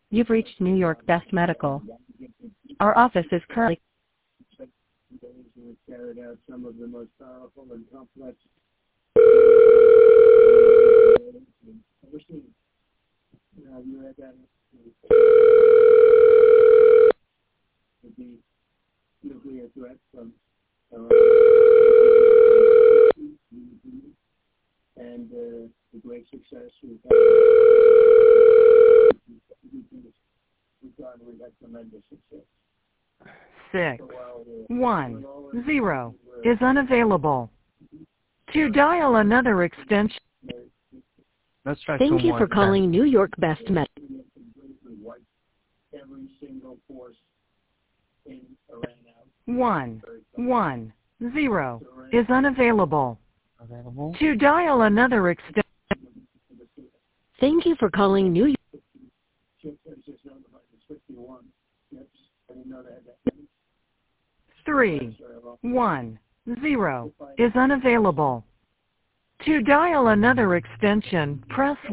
You've reached New York Best Medical. Our office is currently... who carried out some of the most powerful and complex have you read that? Would be nuclear threat from and the great success we've had tremendous success. 610 is unavailable. To dial another extension... Let's try Thank you for 210. calling New York Best Medical. Every single force in Iran out. 110 is unavailable. Available. To dial another extension... Thank you for calling New York... Chip has just notified us 51 chips. I didn't know they had that many. 310 is unavailable. To dial another extension, press